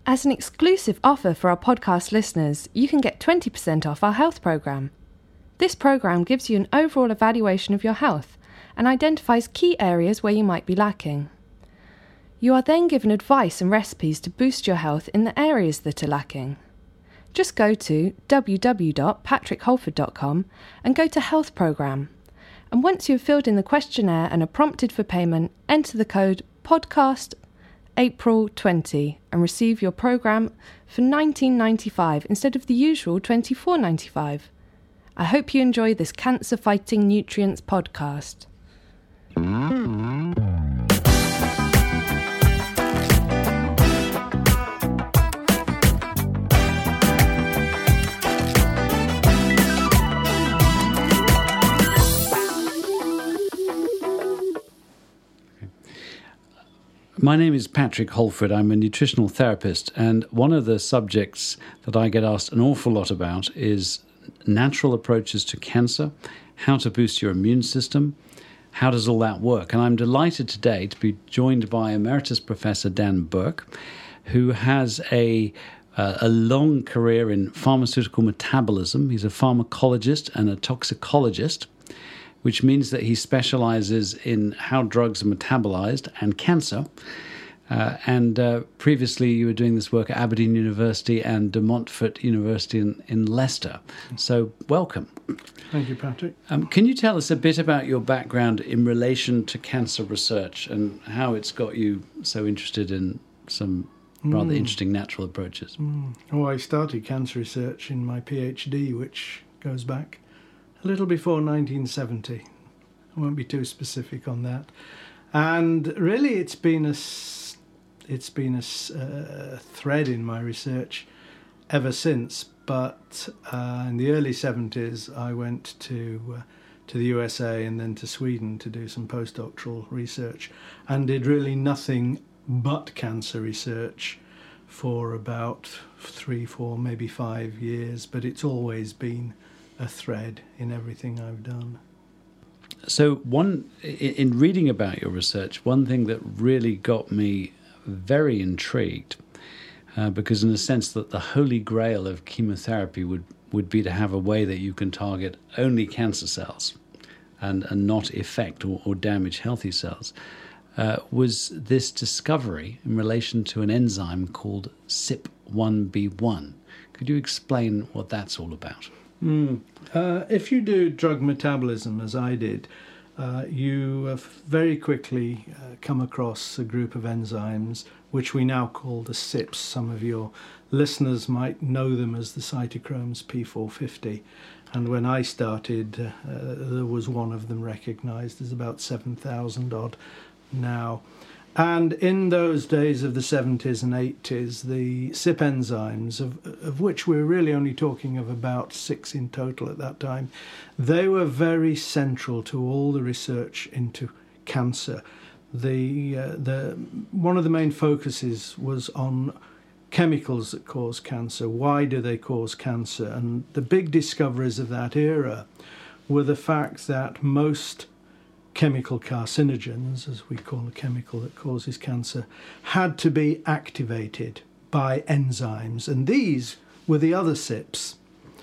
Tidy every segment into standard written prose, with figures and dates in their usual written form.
As an exclusive offer for our podcast listeners, you can get 20% off our health programme. This programme gives you an overall evaluation of your health and identifies key areas where you might be lacking. You are then given advice and recipes to boost your health in the areas that are lacking. Just go to www.patrickholford.com and go to Health Programme. And once you have filled in the questionnaire and are prompted for payment, enter the code podcast April 20 and receive your programme for $19.95 instead of the usual $24.95. I hope you enjoy this Cancer Fighting Nutrients podcast. My name is Patrick Holford. I'm a nutritional therapist, and one of the subjects that I get asked an awful lot about is natural approaches to cancer, how to boost your immune system, how does all that work? And I'm delighted today to be joined by Emeritus Professor Dan Burke, who has a long career in pharmaceutical metabolism. He's a pharmacologist and a toxicologist, which means that he specializes in how drugs are metabolized and cancer. Previously, you were doing this work at Aberdeen University and De Montfort University in Leicester. So, welcome. Thank you, Patrick. Can you tell us a bit about your background in relation to cancer research and how it's got you so interested in some rather interesting natural approaches? Oh, I started cancer research in my PhD, which goes back a little before 1970. I won't be too specific on that. And really, it's been a thread in my research ever since. But in the early 70s, I went to the USA and then to Sweden to do some postdoctoral research, and did really nothing but cancer research for about 3, 4, maybe 5 years. But it's always been a thread in everything I've done. So in reading about your research, one thing that really got me very intrigued, because in a sense that the holy grail of chemotherapy would be to have a way that you can target only cancer cells and not affect or damage healthy cells, was this discovery in relation to an enzyme called CYP1B1. Could you explain what that's all about? If you do drug metabolism, as I did, you very quickly come across a group of enzymes which we now call the CYPs. Some of your listeners might know them as the cytochromes P450. And when I started, there was one of them recognized. There's about 7,000 odd now. And in those days of the 70s and 80s, the CYP enzymes, of which we're really only talking of about 6 in total at that time, they were very central to all the research into cancer. One of the main focuses was on chemicals that cause cancer. Why do they cause cancer? And the big discoveries of that era were the fact that most chemical carcinogens, as we call a chemical that causes cancer, had to be activated by enzymes, and these were the other CYPs.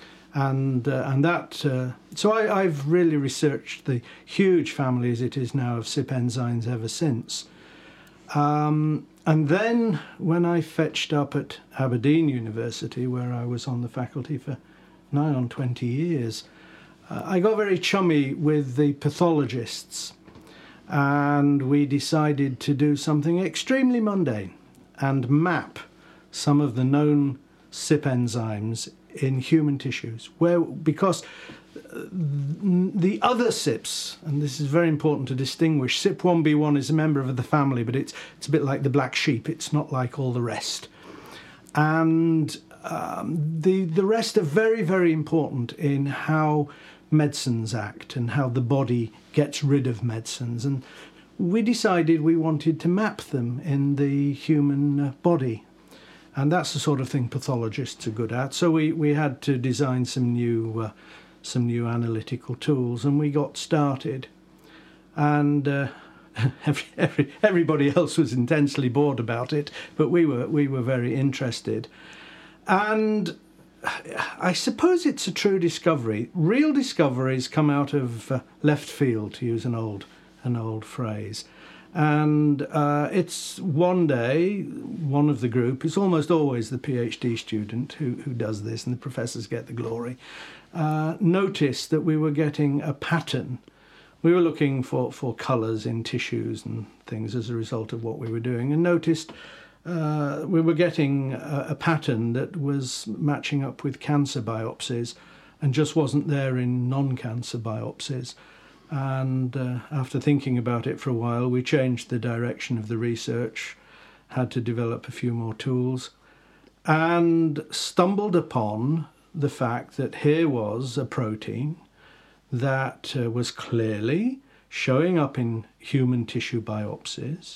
So I've really researched the huge family as it is now of CYP enzymes ever since. And then when I fetched up at Aberdeen University, where I was on the faculty for nigh on 20 years, I got very chummy with the pathologists, and we decided to do something extremely mundane and map some of the known CYP enzymes in human tissues, because the other CYPs, and this is very important to distinguish, CYP1B1 is a member of the family, but it's a bit like the black sheep. It's not like all the rest. And the rest are very, very important in how medicines act and how the body gets rid of medicines. And we decided we wanted to map them in the human body. And that's the sort of thing pathologists are good at. So we had to design some new analytical tools, and we got started. And everybody else was intensely bored about it, but we were very interested. And I suppose it's a true discovery. Real discoveries come out of left field, to use an old phrase. And it's one day, one of the group, it's almost always the PhD student who does this, and the professors get the glory, noticed that we were getting a pattern. We were looking for colours in tissues and things as a result of what we were doing, and noticed we were getting a pattern that was matching up with cancer biopsies and just wasn't there in non-cancer biopsies. And after thinking about it for a while, we changed the direction of the research, had to develop a few more tools, and stumbled upon the fact that here was a protein that was clearly showing up in human tissue biopsies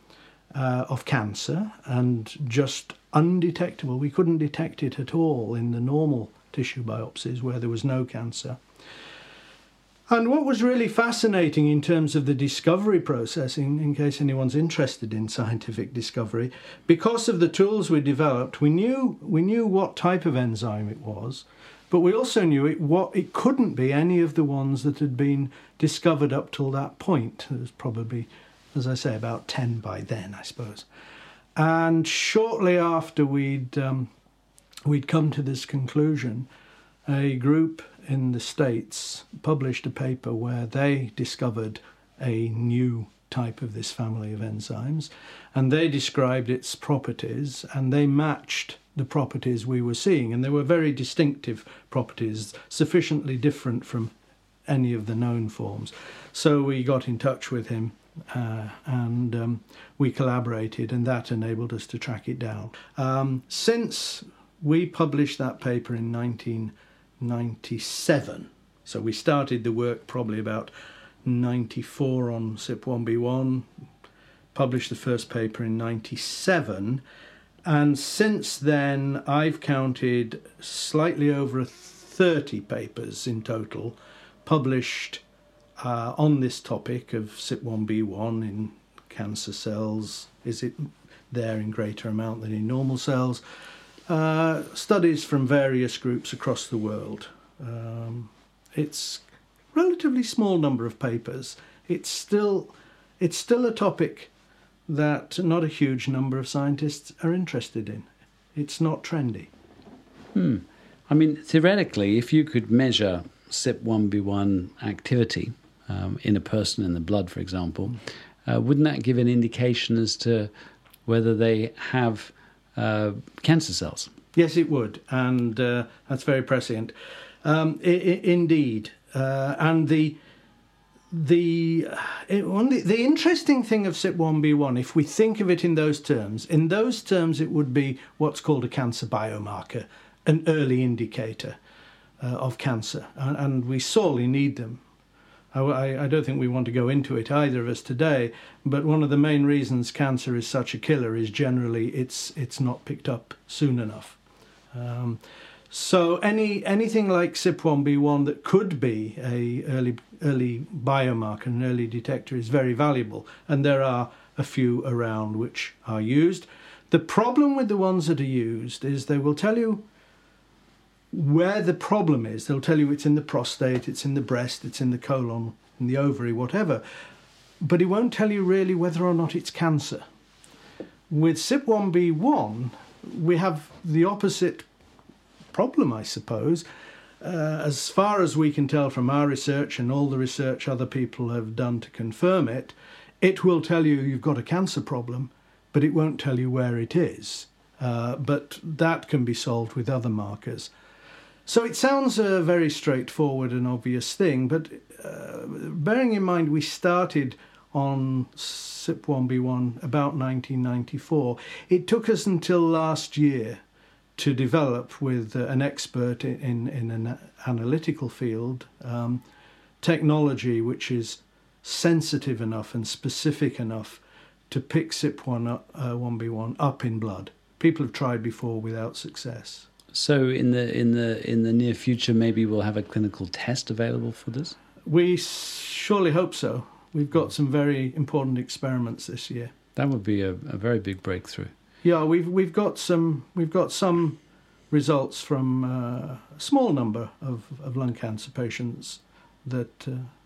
of cancer and just undetectable. We couldn't detect it at all in the normal tissue biopsies where there was no cancer. And what was really fascinating in terms of the discovery process, in case anyone's interested in scientific discovery, because of the tools we developed, we knew what type of enzyme it was, but we also knew it couldn't be any of the ones that had been discovered up till that point. There was probably, as I say, about 10 by then, I suppose. And shortly after we'd come to this conclusion, a group in the States published a paper where they discovered a new type of this family of enzymes, and they described its properties, and they matched the properties we were seeing, and they were very distinctive properties, sufficiently different from any of the known forms. So we got in touch with him and we collaborated, and that enabled us to track it down. Since we published that paper in 1997, so we started the work probably about 94 on CYP1B1, published the first paper in 97, and since then I've counted slightly over 30 papers in total published on this topic of CYP1B1 in cancer cells. Is it there in greater amount than in normal cells? Studies from various groups across the world. It's a relatively small number of papers. It's still a topic that not a huge number of scientists are interested in. It's not trendy. I mean, theoretically, if you could measure CYP1B1 activity in a person in the blood, for example, wouldn't that give an indication as to whether they have cancer cells? Yes, it would, and that's very prescient. Indeed, and the interesting thing of CYP1B1, if we think of it in those terms it would be what's called a cancer biomarker, an early indicator of cancer, and we sorely need them. I don't think we want to go into it, either of us, today, but one of the main reasons cancer is such a killer is generally it's not picked up soon enough. So anything like CYP1B1 that could be a early biomarker, an early detector, is very valuable, and there are a few around which are used. The problem with the ones that are used is they will tell you where the problem is. They'll tell you it's in the prostate, it's in the breast, it's in the colon, in the ovary, whatever, but it won't tell you really whether or not it's cancer. With CYP1B1, we have the opposite problem, I suppose. As far as we can tell from our research and all the research other people have done to confirm it, it will tell you you've got a cancer problem, but it won't tell you where it is. But that can be solved with other markers. So it sounds a very straightforward and obvious thing, but bearing in mind we started on CYP1B1 about 1994, it took us until last year to develop with an expert in an analytical field technology which is sensitive enough and specific enough to pick CYP1B1 up in blood. People have tried before without success. So in the near future, maybe we'll have a clinical test available for this? We surely hope so. We've got some very important experiments this year. That would be a very big breakthrough. Yeah, we've got some results from a small number of lung cancer patients that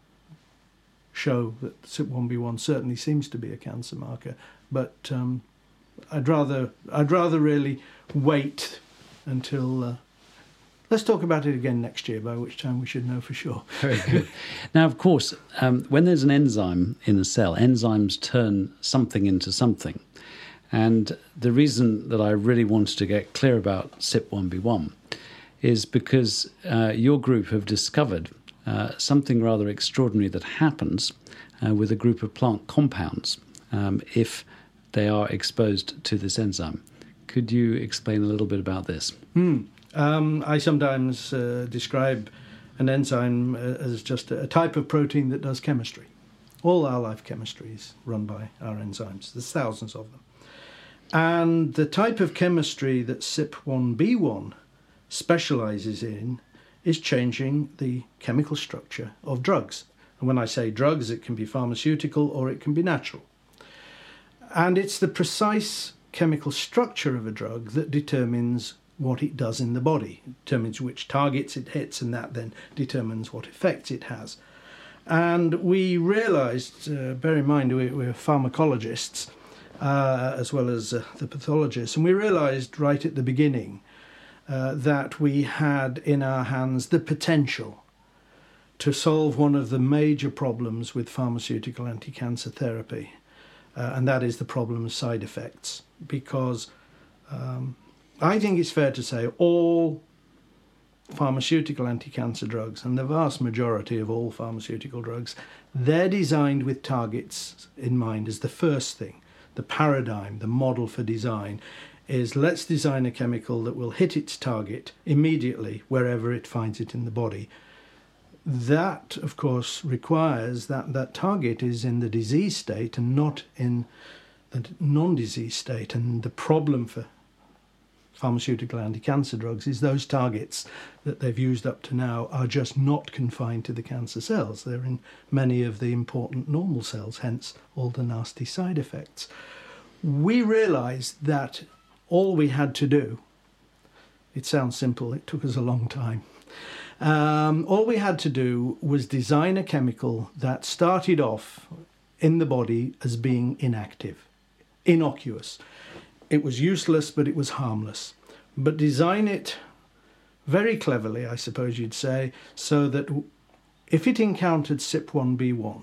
show that CYP1B1 certainly seems to be a cancer marker. But I'd rather really wait until. Let's talk about it again next year, by which time we should know for sure. Very good. Now, of course, when there's an enzyme in a cell, enzymes turn something into something. And the reason that I really wanted to get clear about CYP1B1 is because your group have discovered something rather extraordinary that happens with a group of plant compounds if they are exposed to this enzyme. Could you explain a little bit about this? I sometimes describe an enzyme as just a type of protein that does chemistry. All our life chemistry is run by our enzymes. There's thousands of them. And the type of chemistry that CYP1B1 specializes in is changing the chemical structure of drugs. And when I say drugs, it can be pharmaceutical or it can be natural. And it's the precise chemical structure of a drug that determines what it does in the body. It determines which targets it hits, and that then determines what effects it has. And we realized, bear in mind we're pharmacologists as well as the pathologists, and we realized right at the beginning that we had in our hands the potential to solve one of the major problems with pharmaceutical anti-cancer therapy, and that is the problem of side effects. Because I think it's fair to say all pharmaceutical anti-cancer drugs, and the vast majority of all pharmaceutical drugs, they're designed with targets in mind as the first thing. The paradigm, the model for design is let's design a chemical that will hit its target immediately wherever it finds it in the body. That, of course, requires that that target is in the disease state and not in the non-disease state. And the problem for pharmaceutical anti-cancer drugs is those targets that they've used up to now are just not confined to the cancer cells. They're in many of the important normal cells, hence all the nasty side effects. We realized that all we had to do, it sounds simple, it took us a long time, all we had to do was design a chemical that started off in the body as being inactive, innocuous. It was useless, but it was harmless. But design it very cleverly, I suppose you'd say, so that if it encountered CYP1B1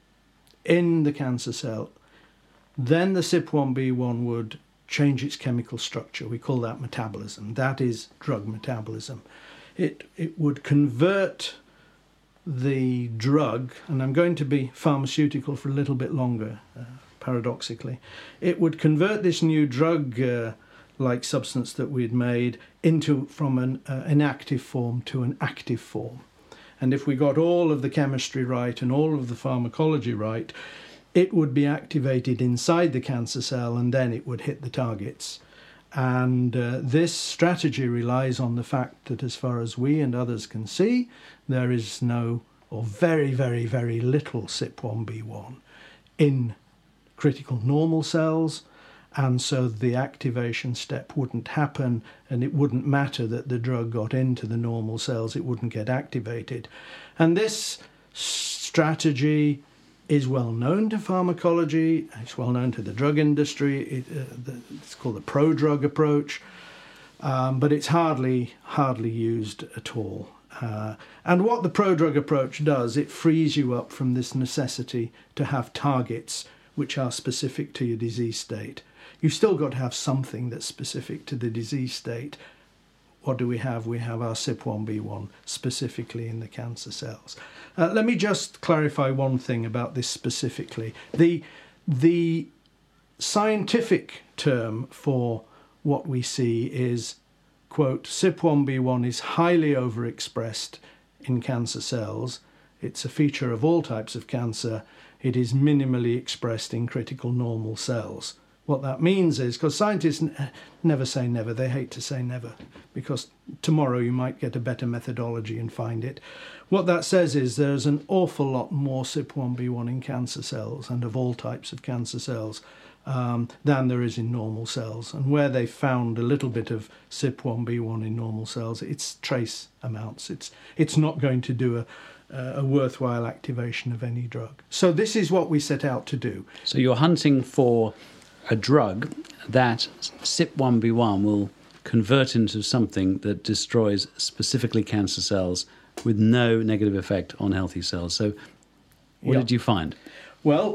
in the cancer cell, then the CYP1B1 would change its chemical structure. We call that metabolism. That is drug metabolism. It would convert the drug, and I'm going to be pharmaceutical for a little bit longer, paradoxically. It would convert this new drug-like substance that we'd made from an inactive form to an active form. And if we got all of the chemistry right and all of the pharmacology right, it would be activated inside the cancer cell and then it would hit the targets. And this strategy relies on the fact that as far as we and others can see, there is no, or very, very, very little CYP1B1 in critical normal cells, and so the activation step wouldn't happen, and it wouldn't matter that the drug got into the normal cells, it wouldn't get activated. And this strategy is well known to pharmacology, it's well known to the drug industry, it's called the prodrug approach, but it's hardly used at all. And what the prodrug approach does, it frees you up from this necessity to have targets which are specific to your disease state. You've still got to have something that's specific to the disease state. What do we have? We have our CYP1B1 specifically in the cancer cells. Let me just clarify one thing about this specifically. The scientific term for what we see is, quote, CYP1B1 is highly overexpressed in cancer cells. It's a feature of all types of cancer. It is minimally expressed in critical normal cells. what that means is, because scientists never say never, they hate to say never, because tomorrow you might get a better methodology and find it. What that says is there's an awful lot more CYP1B1 in cancer cells, and of all types of cancer cells, than there is in normal cells. And where they found a little bit of CYP1B1 in normal cells, it's trace amounts. It's not going to do a worthwhile activation of any drug. So this is what we set out to do. So you're hunting for a drug that CYP1B1 will convert into something that destroys specifically cancer cells with no negative effect on healthy cells. So what did you find? Well,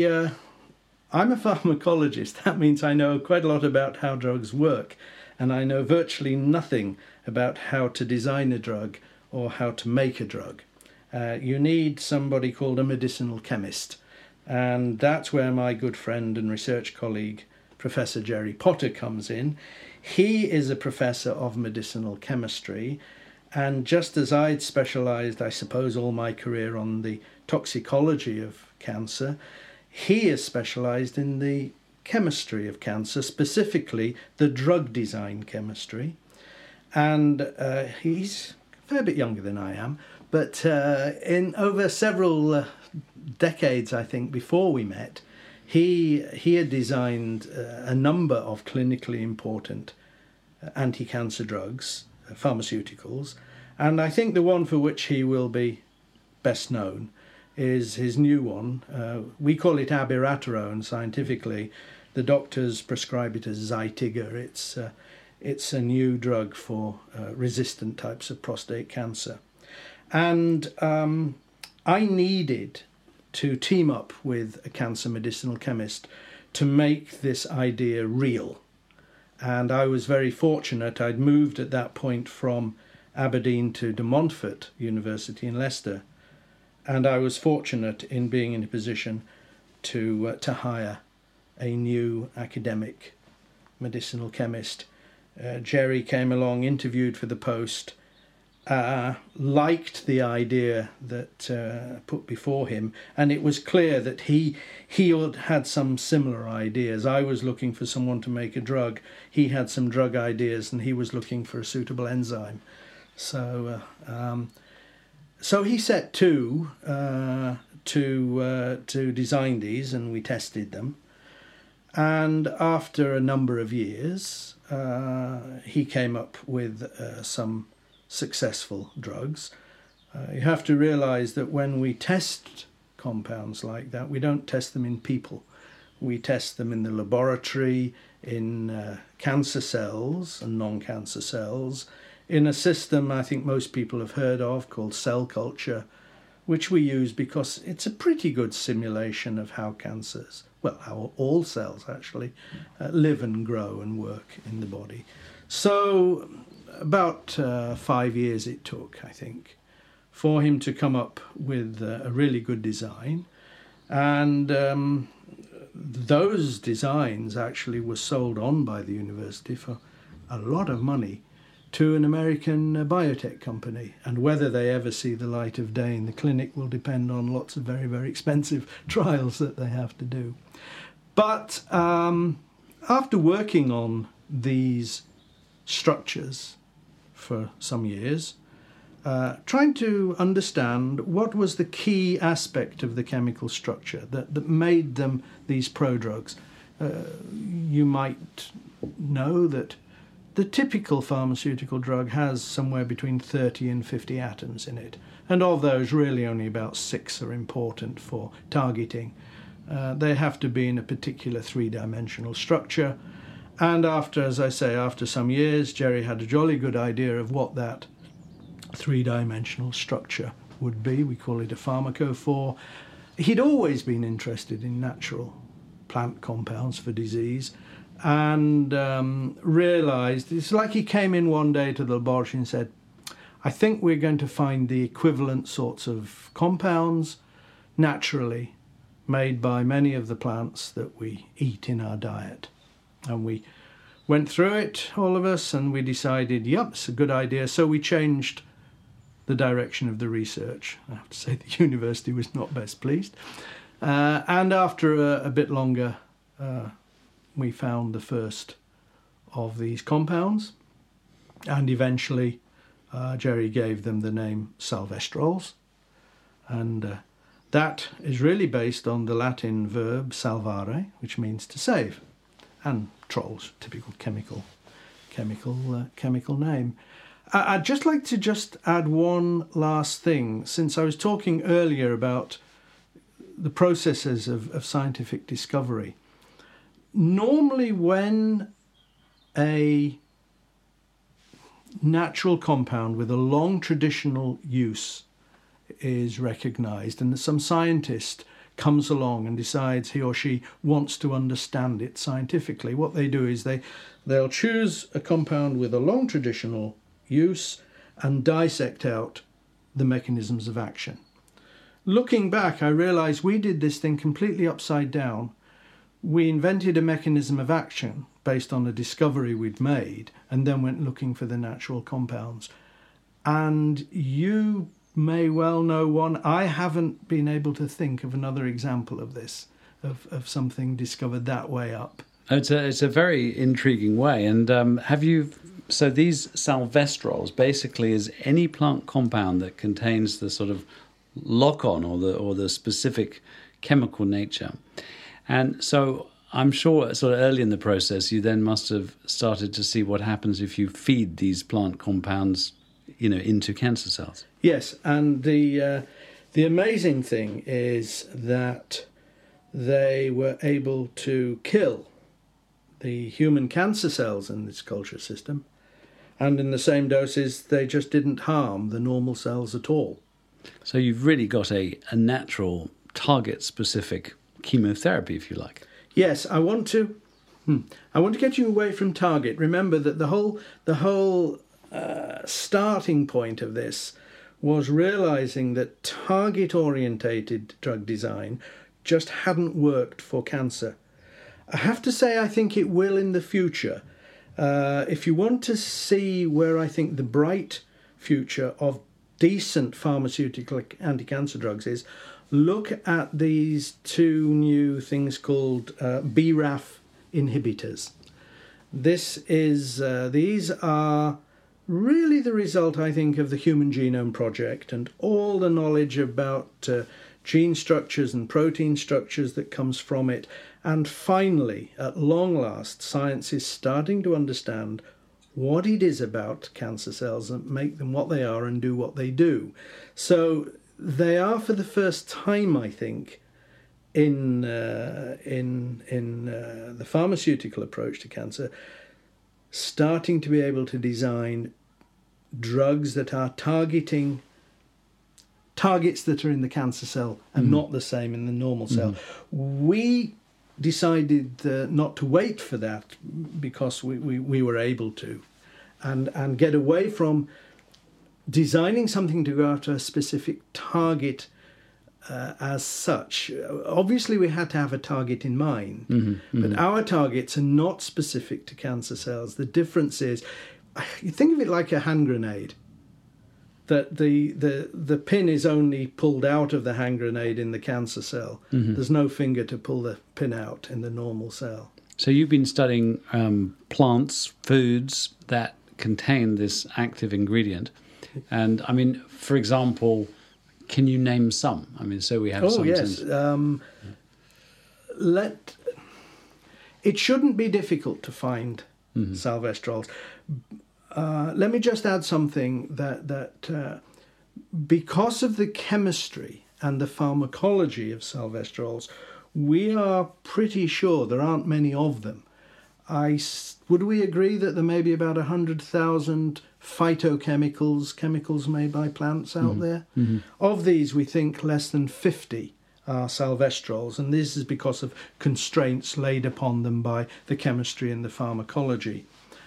I'm a pharmacologist. That means I know quite a lot about how drugs work, and I know virtually nothing about how to design a drug or how to make a drug. You need somebody called a medicinal chemist, and that's where my good friend and research colleague, Professor Jerry Potter, comes in. He is a professor of medicinal chemistry, and just as I'd specialised, I suppose, all my career on the toxicology of cancer, he is specialised in the chemistry of cancer, specifically the drug design chemistry. And he's a fair bit younger than I am, but in over several decades, I think, before we met, he had designed a number of clinically important anti-cancer drugs, pharmaceuticals, and I think the one for which he will be best known is his new one. We call it abiraterone scientifically. The doctors prescribe it as Zytiga. It's a new drug for resistant types of prostate cancer. And I needed to team up with a cancer medicinal chemist to make this idea real. And I was very fortunate. I'd moved at that point from Aberdeen to De Montfort University in Leicester. And I was fortunate in being in a position to hire a new academic medicinal chemist. Jerry came along, interviewed for the post, liked the idea that put before him, and it was clear that he had some similar ideas. I was looking for someone to make a drug. He had some drug ideas, and he was looking for a suitable enzyme. So he set to design these, and we tested them. And after a number of years, he came up with some successful drugs. You have to realise that when we test compounds like that, we don't test them in people. We test them in the laboratory, in cancer cells and non-cancer cells, in a system I think most people have heard of called cell culture, which we use because it's a pretty good simulation of how cancers, well, how all cells actually live and grow and work in the body. So about 5 years it took, I think, for him to come up with a really good design. And those designs actually were sold on by the university for a lot of money to an American biotech company. And whether they ever see the light of day in the clinic will depend on lots of very, very expensive trials that they have to do. But after working on these structures for some years, trying to understand what was the key aspect of the chemical structure that made them these prodrugs. You might know that the typical pharmaceutical drug has somewhere between 30 and 50 atoms in it, and of those really only about 6 are important for targeting. They have to be in a particular three-dimensional structure, and after some years, Jerry had a jolly good idea of what that three-dimensional structure would be. We call it a pharmacophore. He'd always been interested in natural plant compounds for disease, and realised, it's like he came in one day to the laboratory and said, I think we're going to find the equivalent sorts of compounds naturally made by many of the plants that we eat in our diet. And we went through it, all of us, and we decided, yep, it's a good idea. So we changed the direction of the research. I have to say the university was not best pleased. And after a bit longer we found the first of these compounds, and eventually Jerry gave them the name salvestrols, and that is really based on the Latin verb salvare, which means to save, and trolls, typical chemical name. I'd just like to add one last thing, since I was talking earlier about the processes of scientific discovery. Normally when a natural compound with a long traditional use is recognized, and some scientist comes along and decides he or she wants to understand it scientifically, what they do is they'll choose a compound with a long traditional use and dissect out the mechanisms of action. Looking back, I realized we did this thing completely upside down. We invented a mechanism of action based on a discovery we'd made, and then went looking for the natural compounds. And you may well know one. I haven't been able to think of another example of this, of something discovered that way up. It's a very intriguing way. And so these salvestrols basically is any plant compound that contains the sort of lock-on or the specific chemical nature. And so I'm sure sort of early in the process, you then must have started to see what happens if you feed these plant compounds, into cancer cells. Yes, and the amazing thing is that they were able to kill the human cancer cells in this culture system, and in the same doses, they just didn't harm the normal cells at all. So you've really got a natural, target-specific chemotherapy, if you like. Yes, I want to get you away from target. Remember that the whole starting point of this was realizing that target-orientated drug design just hadn't worked for cancer. I have to say I think it will in the future. If you want to see where I think the bright future of decent pharmaceutical anti-cancer drugs is, look at these two new things called BRAF inhibitors. These are really the result, I think, of the Human Genome Project and all the knowledge about gene structures and protein structures that comes from it. And finally, at long last, science is starting to understand what it is about cancer cells and make them what they are and do what they do. So they are, for the first time, I think, in the pharmaceutical approach to cancer, starting to be able to design drugs that are targeting targets that are in the cancer cell and not the same in the normal cell. We decided not to wait for that because we were able to, and get away from designing something to go after a specific target as such. Obviously we had to have a target in mind, but our targets are not specific to cancer cells. The difference is, you think of it like a hand grenade, that the pin is only pulled out of the hand grenade in the cancer cell. There's no finger to pull the pin out in the normal cell. So you've been studying plants, foods that contain this active ingredient. And, I mean, for example, can you name some? I mean, so we have some. Oh, yes. It shouldn't be difficult to find salvestrols. Let me just add something that because of the chemistry and the pharmacology of salvestrols, we are pretty sure there aren't many of them. Would we agree that there may be about 100,000 phytochemicals, chemicals made by plants out there? Of these, we think less than 50 are salvestrols, and this is because of constraints laid upon them by the chemistry and the pharmacology.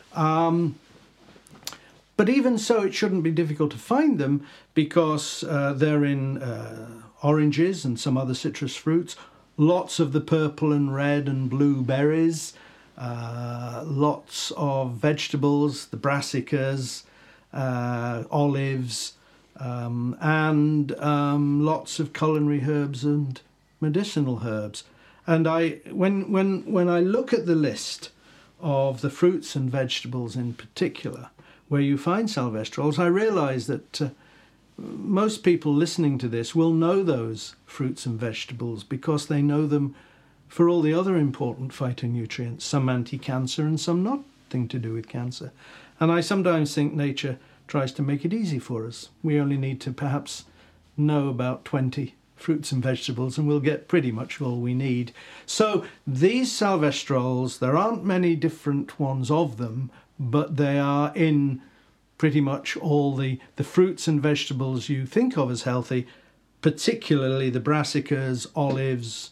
But even so, it shouldn't be difficult to find them because they're in oranges and some other citrus fruits, lots of the purple and red and blue berries, lots of vegetables, the brassicas, olives, and lots of culinary herbs and medicinal herbs. And when I look at the list of the fruits and vegetables in particular, where you find salvestrols, I realise that most people listening to this will know those fruits and vegetables because they know them for all the other important phytonutrients, some anti-cancer and some nothing to do with cancer. And I sometimes think nature tries to make it easy for us. We only need to perhaps know about 20 fruits and vegetables and we'll get pretty much all we need. So these salvestrols, there aren't many different ones of them, but they are in pretty much all the fruits and vegetables you think of as healthy, particularly the brassicas, olives,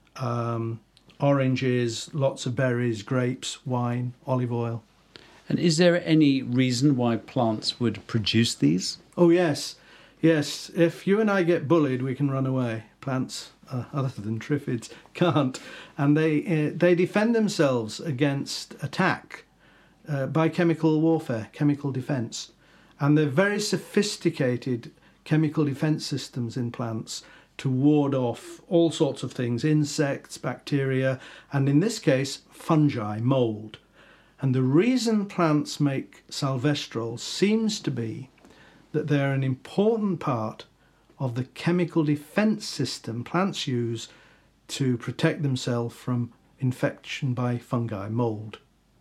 oranges, lots of berries, grapes, wine, olive oil. And is there any reason why plants would produce these? Oh, yes. Yes, if you and I get bullied, we can run away. Plants, other than triffids, can't. And they defend themselves against attack by chemical warfare, chemical defence. And they're very sophisticated chemical defence systems in plants to ward off all sorts of things, insects, bacteria, and in this case, fungi, mould. And the reason plants make salvestrols seems to be that they're an important part of the chemical defence system plants use to protect themselves from infection by fungi, mould.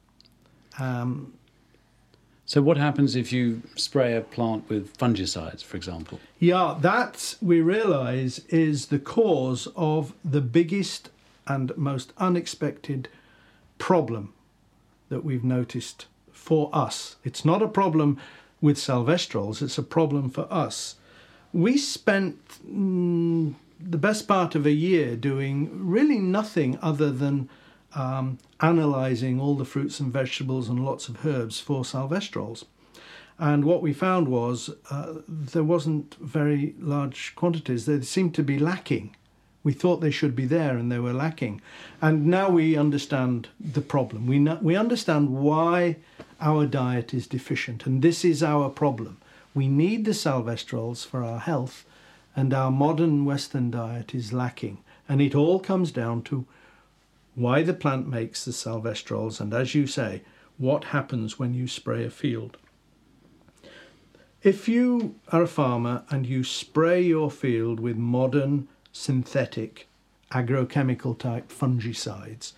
So what happens if you spray a plant with fungicides, for example? Yeah, that, we realise, is the cause of the biggest and most unexpected problem that we've noticed for us. It's not a problem with salvestrols, it's a problem for us. We spent the best part of a year doing really nothing other than analysing all the fruits and vegetables and lots of herbs for salvestrols. And what we found was there wasn't very large quantities. They seemed to be lacking. We thought they should be there and they were lacking. And now we understand the problem. We understand why our diet is deficient. And this is our problem. We need the salvestrols for our health and our modern Western diet is lacking. And it all comes down to why the plant makes the salvestrols, and as you say, what happens when you spray a field. If you are a farmer and you spray your field with modern synthetic agrochemical type fungicides,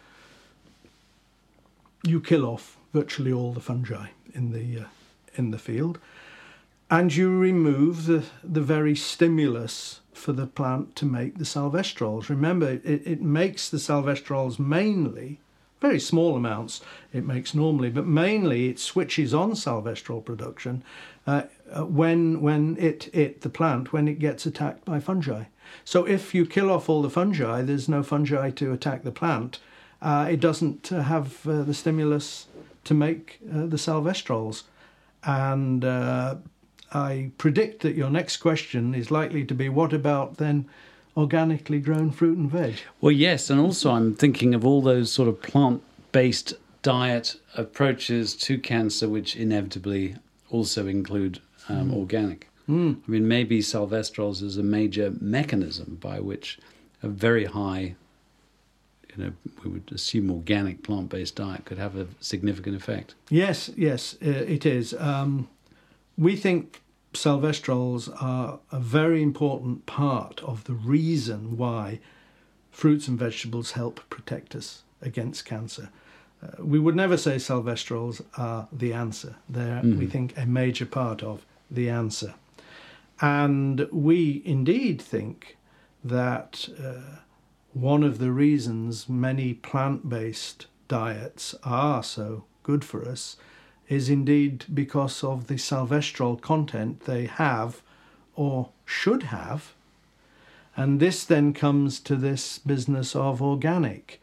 you kill off virtually all the fungi in the field, and you remove the very stimulus for the plant to make the salvestrols. Remember, it makes the salvestrols mainly, very small amounts it makes normally, but mainly it switches on salvestrol production when the plant gets attacked by fungi. So if you kill off all the fungi, there's no fungi to attack the plant. It doesn't have the stimulus to make the salvestrols. And I predict that your next question is likely to be, what about then organically grown fruit and veg? Well, yes, and also I'm thinking of all those sort of plant-based diet approaches to cancer, which inevitably also include organic. I mean, maybe salvestrols is a major mechanism by which a very high, we would assume organic plant-based diet could have a significant effect. Yes, it is. We think salvestrols are a very important part of the reason why fruits and vegetables help protect us against cancer. We would never say salvestrols are the answer. They're, we think, a major part of the answer. And we indeed think that one of the reasons many plant-based diets are so good for us is indeed because of the salvestrol content they have or should have. And this then comes to this business of organic.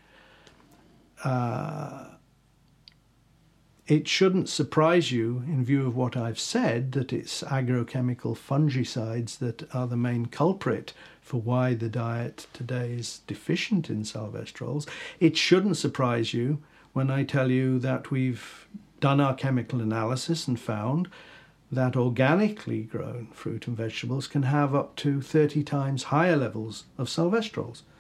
It shouldn't surprise you, in view of what I've said, that it's agrochemical fungicides that are the main culprit for why the diet today is deficient in salvestrols. It shouldn't surprise you when I tell you that we've done our chemical analysis and found that organically grown fruit and vegetables can have up to 30 times higher levels of salvestrols.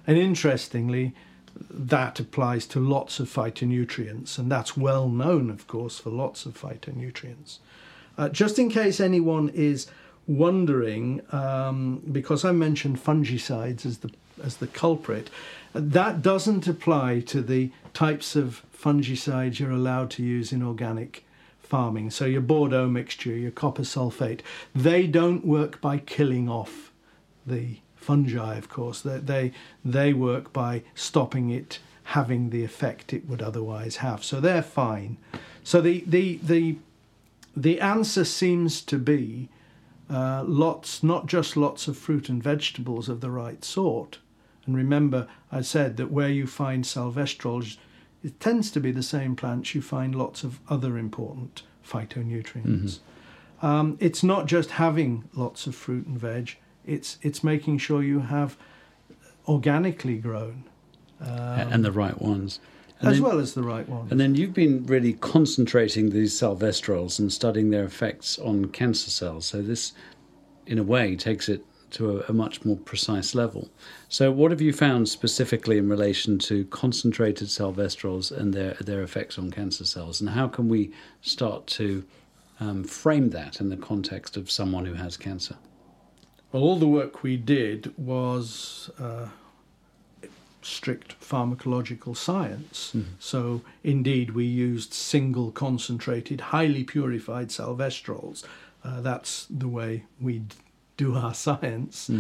And interestingly, that applies to lots of phytonutrients, and that's well known, of course, for lots of phytonutrients. Just in case anyone is wondering, because I mentioned fungicides as the culprit, that doesn't apply to the types of fungicides you're allowed to use in organic farming. So your Bordeaux mixture, your copper sulfate, they don't work by killing off the fungi, of course. They work by stopping it having the effect it would otherwise have. So they're fine. So the answer seems to be not just lots of fruit and vegetables of the right sort. And remember, I said that where you find salvestrols, it tends to be the same plants you find lots of other important phytonutrients. It's not just having lots of fruit and veg, it's making sure you have organically grown. And the right ones. Well as the right ones. And then you've been really concentrating these salvestrols and studying their effects on cancer cells. So this, in a way, takes it to a much more precise level. So what have you found specifically in relation to concentrated salvestrols and their effects on cancer cells? And how can we start to frame that in the context of someone who has cancer? Well, all the work we did was strict pharmacological science. So indeed we used single concentrated, highly purified salvestrols. That's the way we do our science.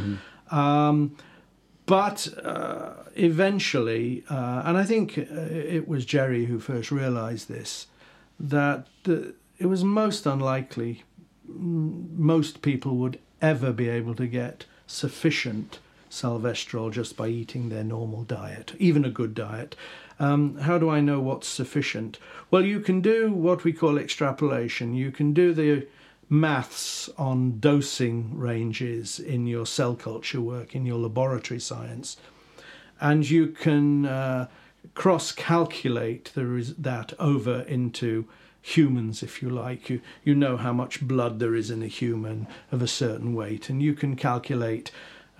But eventually, and I think it was Jerry who first realized this, that it was most unlikely most people would ever be able to get sufficient salvestrol just by eating their normal diet, even a good diet. How do I know what's sufficient? Well, you can do what we call extrapolation. You can do the maths on dosing ranges in your cell culture work, in your laboratory science, and you can cross-calculate that over into humans, if you like. You know how much blood there is in a human of a certain weight, and you can calculate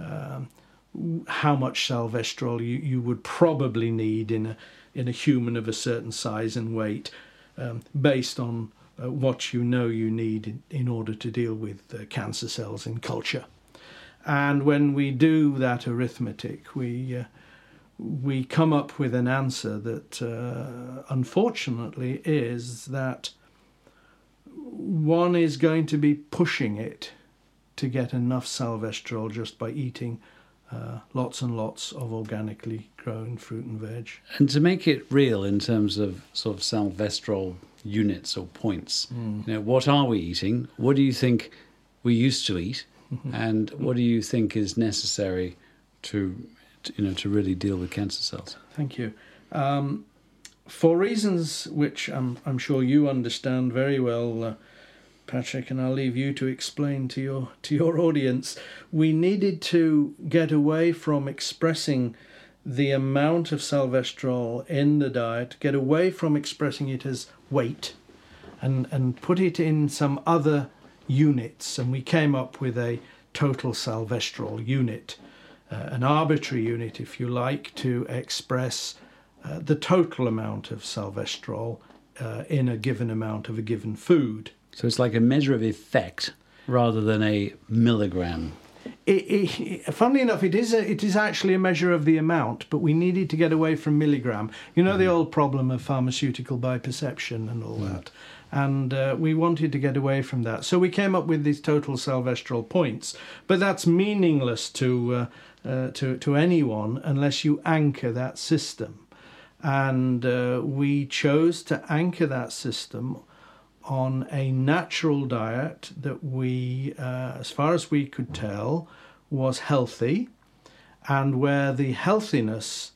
how much salvestrol you would probably need in a human of a certain size and weight, based on what you know you need in order to deal with cancer cells in culture. And when we do that arithmetic, we come up with an answer that unfortunately is that one is going to be pushing it to get enough salvestrol just by eating lots and lots of organically grown fruit and veg. And to make it real in terms of sort of salvestrol units or points, what are we eating? What do you think we used to eat? And what do you think is necessary to really deal with cancer cells? Thank you. For reasons which I'm sure you understand very well, Patrick, and I'll leave you to explain to your audience, we needed to get away from expressing the amount of salvestrol in the diet, get away from expressing it as weight, and put it in some other units. And we came up with a total salvestrol unit, an arbitrary unit, if you like, to express the total amount of salvestrol in a given amount of a given food. So it's like a measure of effect rather than a milligram. Funnily enough, it is actually a measure of the amount, but we needed to get away from milligram. You know, the old problem of pharmaceutical biperception and all that. And we wanted to get away from that. So we came up with these total salvestrol points. But that's meaningless to anyone unless you anchor that system. And we chose to anchor that system on a natural diet that we, as far as we could tell, was healthy, and where the healthiness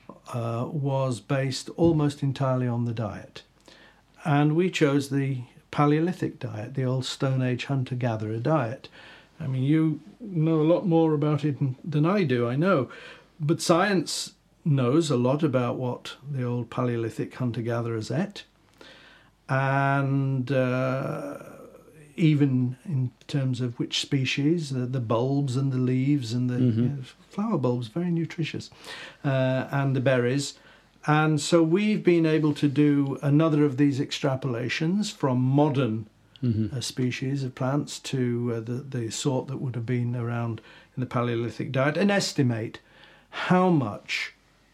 was based almost entirely on the diet. And we chose the Paleolithic diet, the old Stone Age hunter-gatherer diet. I mean, you know a lot more about it than I do, I know, but science knows a lot about what the old Paleolithic hunter-gatherers ate. And even in terms of which species, the bulbs and the leaves and the flower bulbs, very nutritious, and the berries. And so we've been able to do another of these extrapolations from modern species of plants to the sort that would have been around in the Paleolithic diet, and estimate how much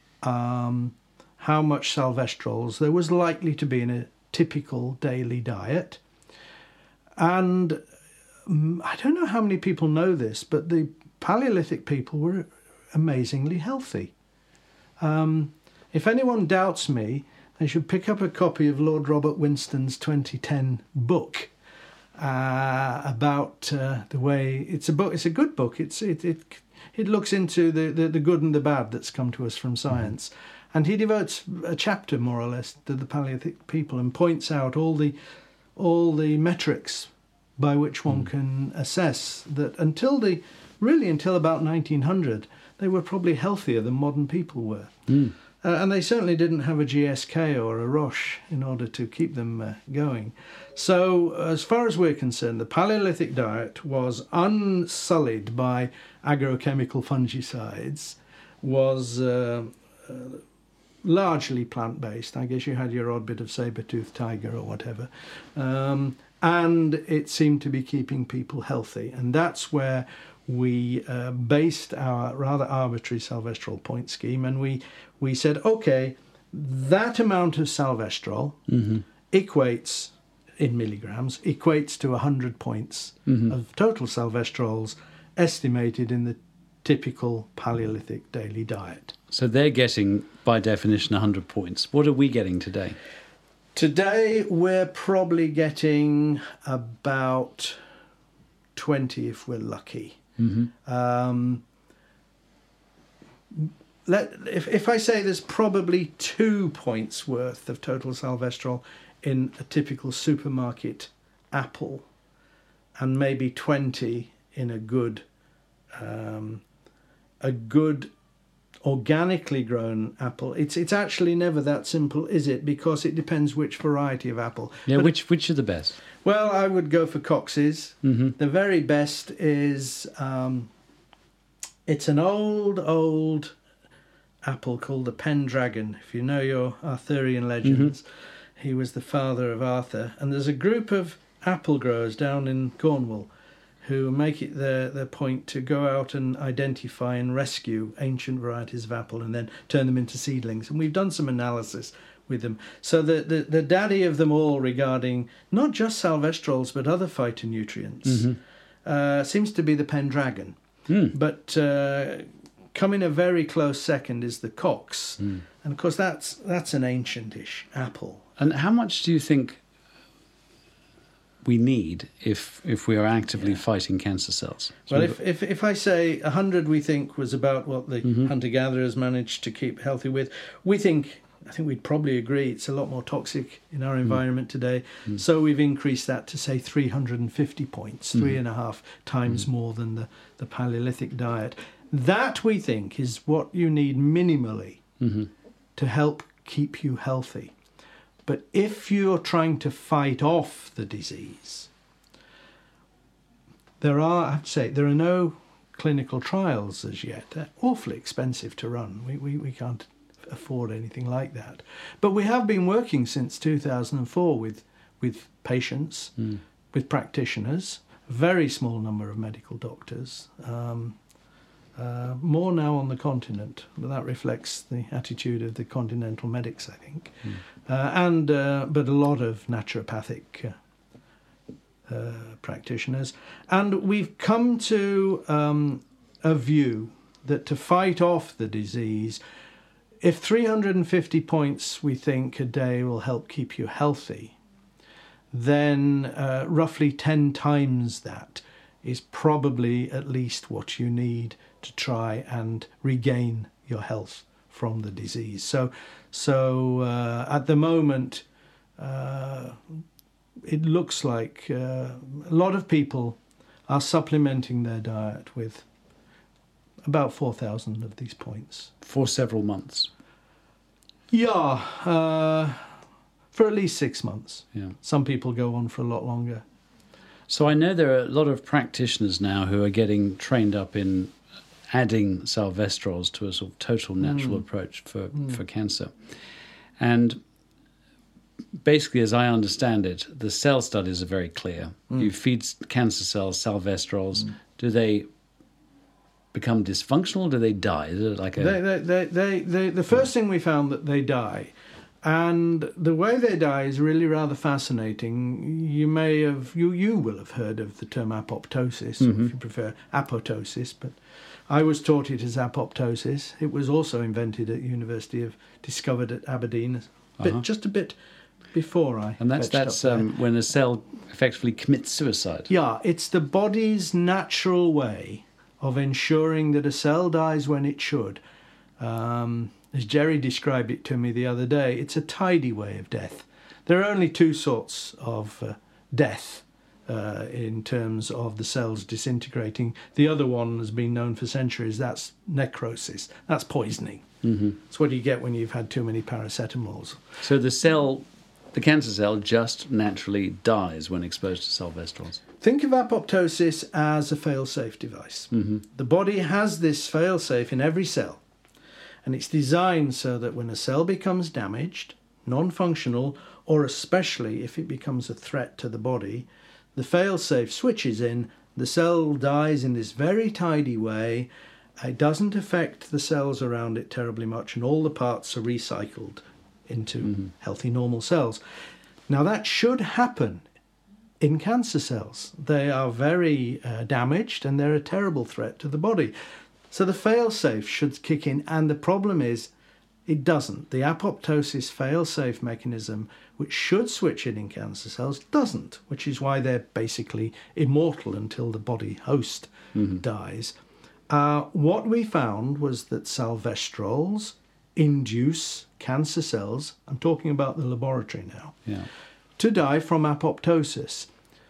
salvestrols there was likely to be in a typical daily diet. And I don't know how many people know this, but the Paleolithic people were amazingly healthy. If anyone doubts me, they should pick up a copy of Lord Robert Winston's 2010 book about the way it's a book. It's a good book. It looks into the good and the bad that's come to us from science, and he devotes a chapter more or less to the Paleolithic people and points out all the metrics by which one can assess that until about 1900 they were probably healthier than modern people were. And they certainly didn't have a GSK or a Roche in order to keep them going. So as far as we're concerned, the Paleolithic diet was unsullied by agrochemical fungicides, was largely plant-based. I guess you had your odd bit of saber-toothed tiger or whatever. And it seemed to be keeping people healthy. And that's where we based our rather arbitrary salvestral point scheme, and we said, okay, that amount of salvestrol equates, in milligrams, equates to 100 points of total salvestrols estimated in the typical Paleolithic daily diet. So they're getting, by definition, 100 points. What are we getting today? Today, we're probably getting about 20 if we're lucky. If I say there's probably 2 points worth of total salvestrol in a typical supermarket apple, and maybe 20 in a good organically grown apple. It's actually never that simple, is it? Because it depends which variety of apple. Yeah, but which are the best? Well, I would go for Cox's. The very best is it's an old apple called the Pendragon. If you know your Arthurian legends, he was the father of Arthur. And there's a group of apple growers down in Cornwall who make it their point to go out and identify and rescue ancient varieties of apple and then turn them into seedlings. And we've done some analysis with them. So the daddy of them all regarding not just salvestrols but other phytonutrients seems to be the Pendragon. But coming a very close second is the Cox. And of course that's an ancientish apple. And how much do you think we need if we are actively fighting cancer cells? So well, if I say 100 we think was about what the hunter-gatherers managed to keep healthy with, I think we'd probably agree it's a lot more toxic in our environment today. So we've increased that to, say, 350 points, 3.5 times more than the Paleolithic diet. That, we think, is what you need minimally to help keep you healthy. But if you're trying to fight off the disease, there are no clinical trials as yet. They're awfully expensive to run. We can't afford anything like that. But we have been working since 2004 with patients, with practitioners, a very small number of medical doctors, more now on the continent, but that reflects the attitude of the continental medics, I think, but a lot of naturopathic practitioners. And we've come to a view that to fight off the disease, if 350 points we think a day will help keep you healthy, then roughly 10 times that is probably at least what you need to try and regain your health from the disease. So at the moment, it looks like a lot of people are supplementing their diet with about 4,000 of these points. For several months? Yeah, for at least 6 months. Yeah. Some people go on for a lot longer. So I know there are a lot of practitioners now who are getting trained up in adding salvestrols to a sort of total natural approach for cancer. And basically, as I understand it, the cell studies are very clear. You feed cancer cells salvestrols. Do they become dysfunctional? Do they die? Is it like the first thing we found that they die. And the way they die is really rather fascinating. You will have heard of the term apoptosis, or if you prefer apoptosis, but I was taught it as apoptosis. It was also invented at discovered at Aberdeen, just a bit before I. And that's when a cell effectively commits suicide. Yeah, it's the body's natural way of ensuring that a cell dies when it should. As Jerry described it to me the other day, it's a tidy way of death. There are only two sorts of death in terms of the cells disintegrating. The other one has been known for centuries. That's necrosis. That's poisoning. It's what you get when you've had too many paracetamols. So the cancer cell just naturally dies when exposed to salvestrols. Think of apoptosis as a fail-safe device. The body has this fail-safe in every cell. And it's designed so that when a cell becomes damaged, non-functional, or especially if it becomes a threat to the body, the fail-safe switches in, the cell dies in this very tidy way. It doesn't affect the cells around it terribly much, and all the parts are recycled into healthy, normal cells. Now, that should happen in cancer cells. They are very damaged, and they're a terrible threat to the body. So the fail-safe should kick in, and the problem is it doesn't. The apoptosis fail-safe mechanism, which should switch in cancer cells, doesn't, which is why they're basically immortal until the body host dies. What we found was that salvestrols induce cancer cells, I'm talking about the laboratory now, to die from apoptosis.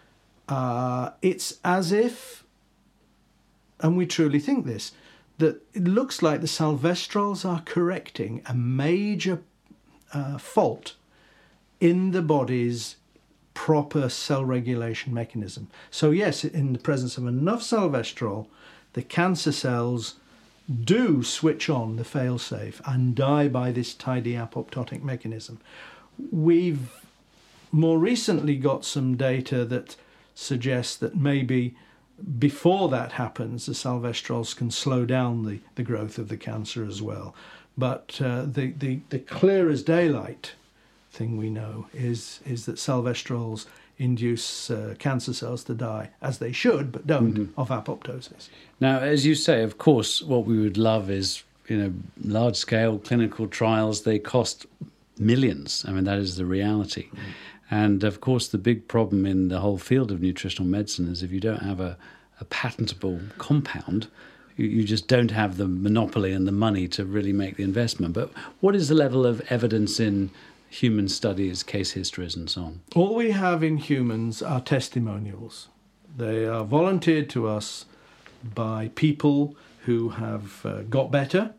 It's as if, and we truly think this, that it looks like the salvestrols are correcting a major fault in the body's proper cell regulation mechanism. So yes, in the presence of enough salvestrol, the cancer cells do switch on the fail-safe and die by this tidy apoptotic mechanism. We've more recently got some data that suggests that maybe before that happens, the salvestrols can slow down the growth of the cancer as well. But the clear as daylight thing we know is that salvestrols induce cancer cells to die, as they should, but don't, of apoptosis. Now, as you say, of course, what we would love is, large-scale clinical trials. They cost millions. I mean, that is the reality. And, of course, the big problem in the whole field of nutritional medicine is if you don't have a patentable compound, you just don't have the monopoly and the money to really make the investment. But what is the level of evidence in human studies, case histories and so on? All we have in humans are testimonials. They are volunteered to us by people who have got better.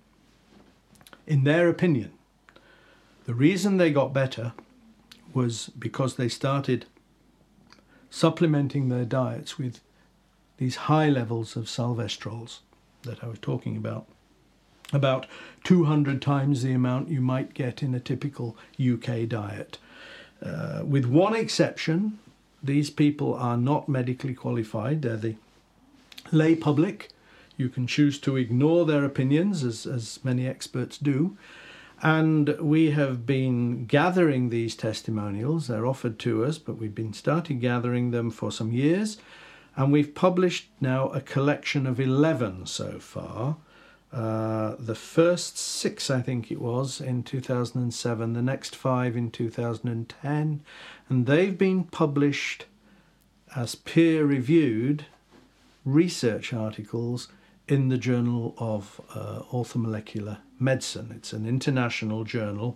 In their opinion, the reason they got better was because they started supplementing their diets with these high levels of salvestrols that I was talking about 200 times the amount you might get in a typical UK diet. With one exception, these people are not medically qualified. They're the lay public. You can choose to ignore their opinions, as many experts do. And we have been gathering these testimonials. They're offered to us, but we've been starting gathering them for some years. And we've published now a collection of 11 so far. The first 6, I think it was, in 2007, the next 5 in 2010. And they've been published as peer-reviewed research articles in the Journal of Orthomolecular Medicine. It's an international journal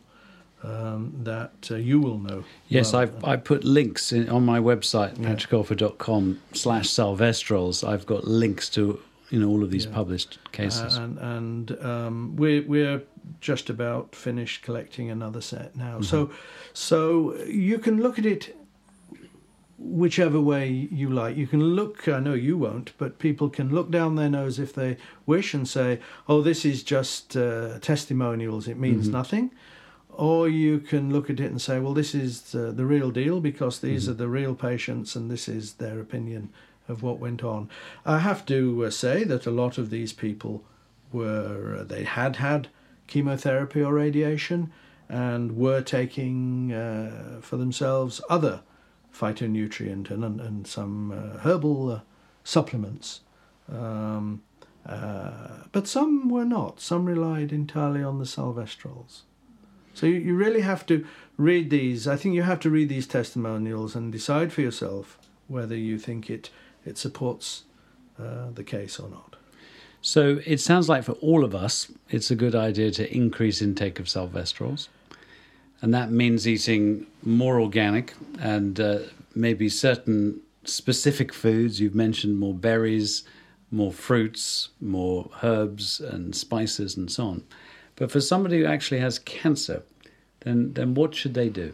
that you will know. Yes, I put links on my website, patrickholford.com/salvestrols. I've got links to all of these published cases. We're just about finished collecting another set now. So you can look at it whichever way you like. You can look, I know you won't, but people can look down their nose if they wish and say, oh, this is just testimonials, it means nothing. Or you can look at it and say, well, this is the real deal because these are the real patients and this is their opinion of what went on. I have to say that a lot of these people they had had chemotherapy or radiation and were taking for themselves other phytonutrient and some herbal supplements. But some were not. Some relied entirely on the salvestrols. So you really have to read these. I think you have to read these testimonials and decide for yourself whether you think it supports the case or not. So it sounds like for all of us, it's a good idea to increase intake of salvestrols. And that means eating more organic and maybe certain specific foods. You've mentioned more berries, more fruits, more herbs and spices and so on. But for somebody who actually has cancer, then what should they do?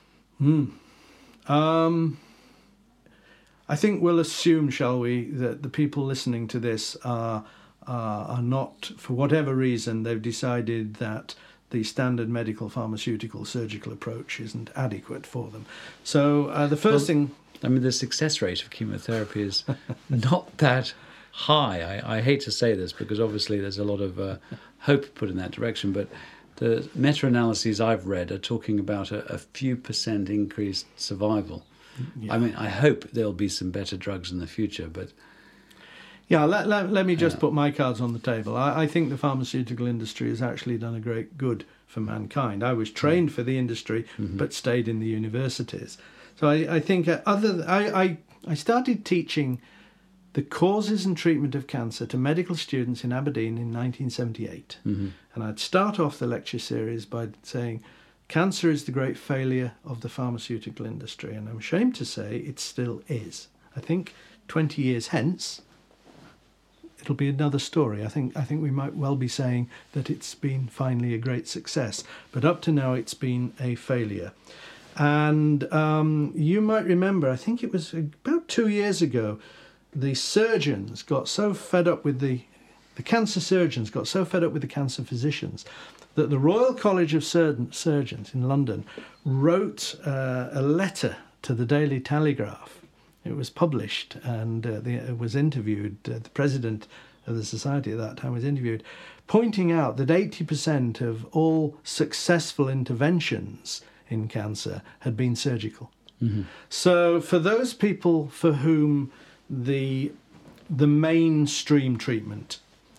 I think we'll assume, shall we, that the people listening to this are not, for whatever reason, they've decided that the standard medical, pharmaceutical, surgical approach isn't adequate for them. So the first thing... I mean, the success rate of chemotherapy is not that high. I hate to say this because obviously there's a lot of hope put in that direction, but the meta-analyses I've read are talking about a few percent increased survival. Yeah. I mean, I hope there'll be some better drugs in the future, but... Yeah, let me just put my cards on the table. I think the pharmaceutical industry has actually done a great good for mankind. I was trained for the industry, but stayed in the universities. So I think I started teaching the causes and treatment of cancer to medical students in Aberdeen in 1978. And I'd start off the lecture series by saying, cancer is the great failure of the pharmaceutical industry. And I'm ashamed to say it still is. I think 20 years hence, it'll be another story. I think we might well be saying that it's been finally a great success. But up to now, it's been a failure. And you might remember, I think it was about 2 years ago, the surgeons got so fed up with the cancer surgeons got so fed up with the cancer physicians that the Royal College of Surgeons in London wrote a letter to the Daily Telegraph. It was published and it was interviewed. The president of the society at that time was interviewed, pointing out that 80% of all successful interventions in cancer had been surgical. So for those people for whom the mainstream treatment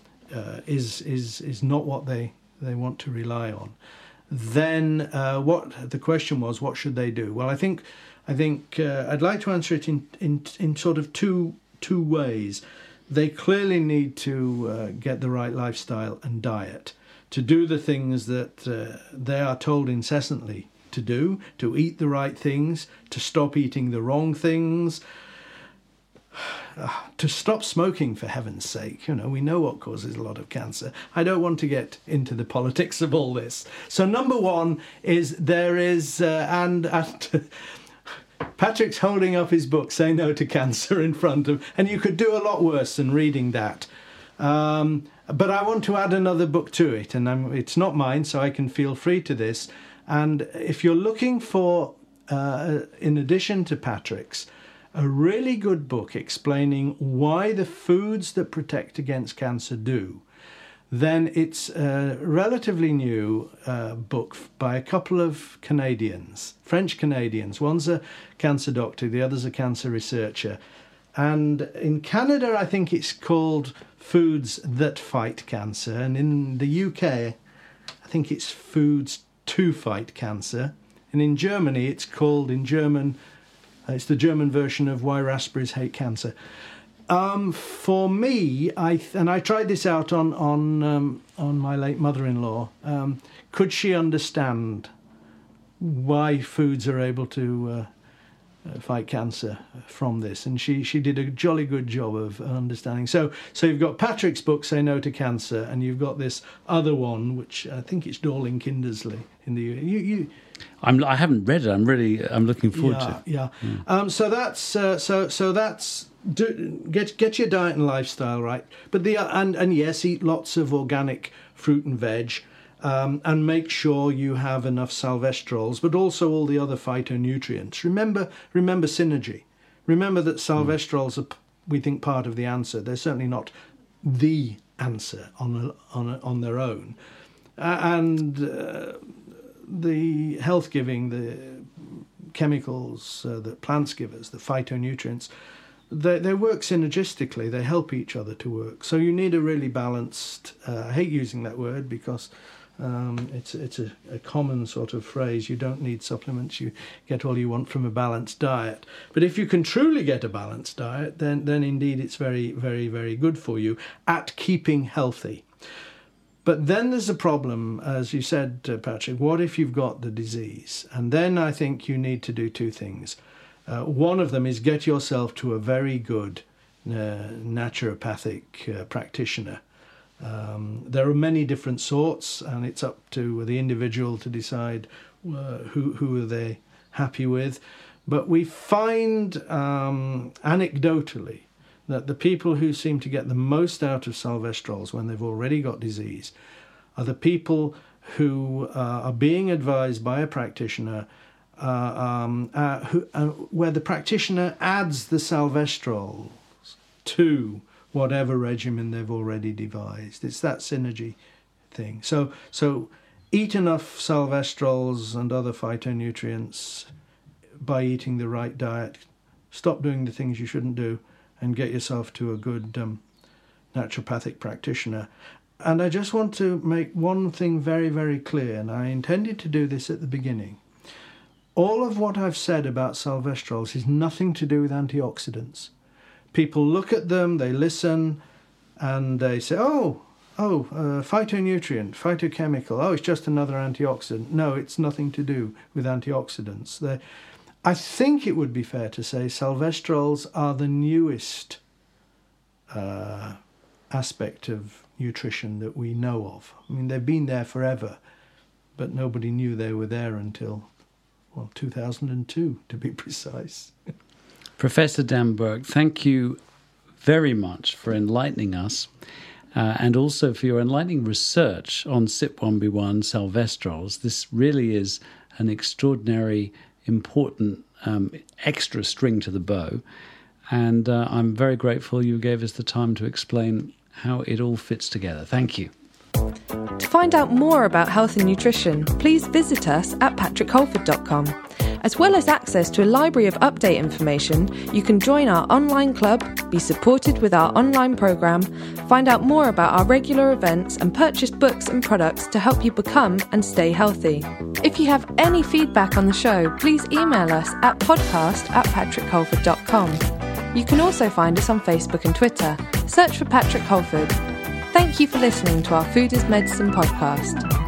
is not what they want to rely on, then what the question was, what should they do? Well, I think I'd like to answer it in sort of two ways. They clearly need to get the right lifestyle and diet, to do the things that they are told incessantly to do, to eat the right things, to stop eating the wrong things, to stop smoking, for heaven's sake. You know, we know what causes a lot of cancer. I don't want to get into the politics of all this. So number one is Patrick's holding up his book, Say No to Cancer, in front of, and you could do a lot worse than reading that. But I want to add another book to it, and it's not mine, so I can feel free to this. And if you're looking for, in addition to Patrick's, a really good book explaining why the foods that protect against cancer do, then it's a relatively new book by a couple of Canadians, French Canadians. One's a cancer doctor, the other's a cancer researcher. And in Canada, I think it's called Foods That Fight Cancer. And in the UK, I think it's Foods to Fight Cancer. And in Germany, it's called, in German, it's the German version of Why Raspberries Hate Cancer. For me, I tried this out on my late mother-in-law. Could she understand why foods are able to fight cancer? from this, and she did a jolly good job of understanding. So you've got Patrick's book, Say No to Cancer, and you've got this other one, which I think it's Dorling Kindersley in the I haven't read it. I'm looking forward to it. Yeah. So that's get your diet and lifestyle right. But and yes, eat lots of organic fruit and veg. And make sure you have enough salvestrols, but also all the other phytonutrients. Remember synergy. Remember that salvestrols are, we think, part of the answer. They're certainly not the answer on their own. The health giving, the chemicals that plants give us, the phytonutrients, they work synergistically. They help each other to work. So you need a really balanced. I hate using that word because it's a common sort of phrase. You don't need supplements. You get all you want from a balanced diet. But if you can truly get a balanced diet, then indeed it's very, very, very good for you at keeping healthy. But then there's a problem, as you said, Patrick. What if you've got the disease? And then I think you need to do two things. One of them is get yourself to a very good naturopathic practitioner. There are many different sorts, and it's up to the individual to decide who are they happy with. But we find anecdotally that the people who seem to get the most out of salvestrols when they've already got disease are the people who are being advised by a practitioner where the practitioner adds the salvestrols to whatever regimen they've already devised. It's that synergy thing. So eat enough salvestrols and other phytonutrients by eating the right diet. Stop doing the things you shouldn't do and get yourself to a good naturopathic practitioner. And I just want to make one thing very, very clear, and I intended to do this at the beginning. All of what I've said about salvestrols is nothing to do with antioxidants. People look at them, they listen, and they say, phytonutrient, phytochemical, it's just another antioxidant. No, it's nothing to do with antioxidants. I think it would be fair to say salvestrols are the newest aspect of nutrition that we know of. I mean, they've been there forever, but nobody knew they were there until, 2002, to be precise. Professor Dan Burke, thank you very much for enlightening us and also for your enlightening research on CYP1B1 salvestrols. This really is an extraordinary, important extra string to the bow. And I'm very grateful you gave us the time to explain how it all fits together. Thank you. To find out more about health and nutrition, please visit us at patrickholford.com. As well as access to a library of update information, you can join our online club, be supported with our online programme, find out more about our regular events and purchase books and products to help you become and stay healthy. If you have any feedback on the show, please email us at podcast@patrickholford.com. You can also find us on Facebook and Twitter. Search for Patrick Holford. Thank you for listening to our Food is Medicine podcast.